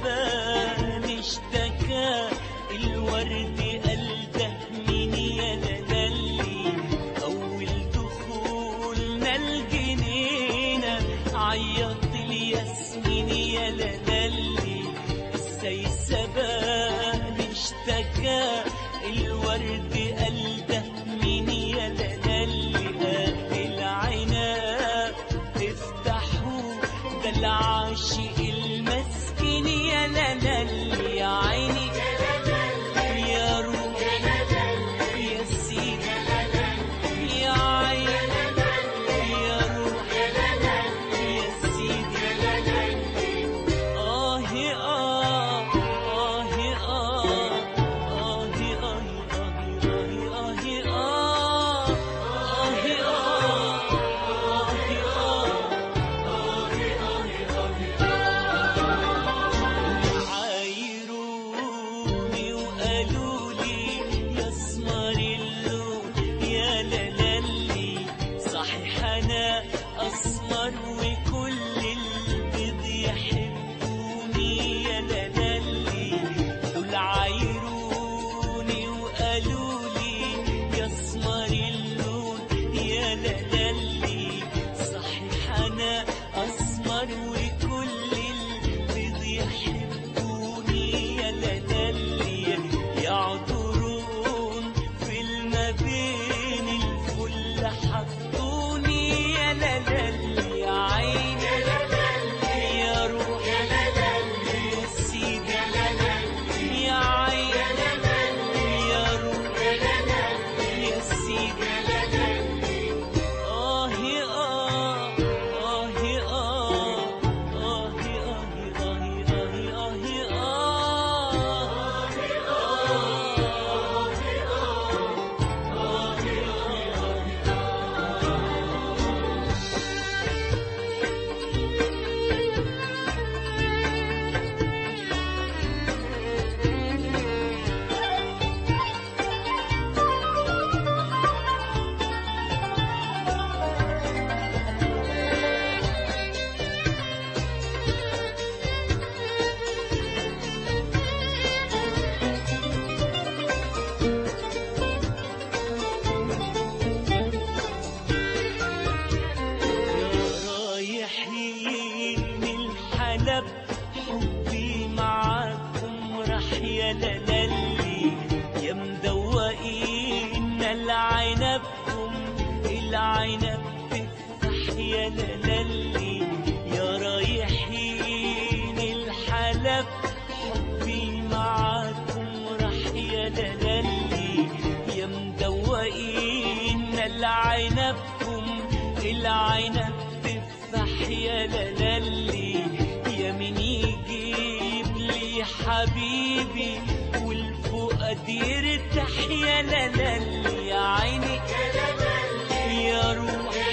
الزمان اشتكى الورد قال ده مين يا لالي. أول دخولنا الجنينة عيط الياسمين يا لالي. السيسبان اشتكى الورد قال ده مين يا لالي. العناب افتحوا ده العاشق المسكين يا لالي. يا عيني يا روح يا سيدي يا عيني يا روح يا سيدي. عايروني وقالوا لي يا اسمر اللون يا لالي. صحيح انا اسمر وكل البيض يحبوني يا لالي. دول عايروني وقالوا لي يا اسمر اللون يا لالي. صحيح انا اسمر وكل البيض يحبوني يا لالي. يعذرون في المبين الفل حطوني يا لالي. يا عيني يا روح يا سيدي يا عيني يا روح يا سيدي. حبي معاكم راح يا لالي. يا مدوقين العنبكم العنب تفتح يا لالي. يا رايحين الحلب حبي معاكم راح يا لالي. يا مدوقين العنبكم العنب تفتح يا لالي. يا مين يجيب لي حبيبي والفؤاد يرتاح يا لالي. يا عيني يا روح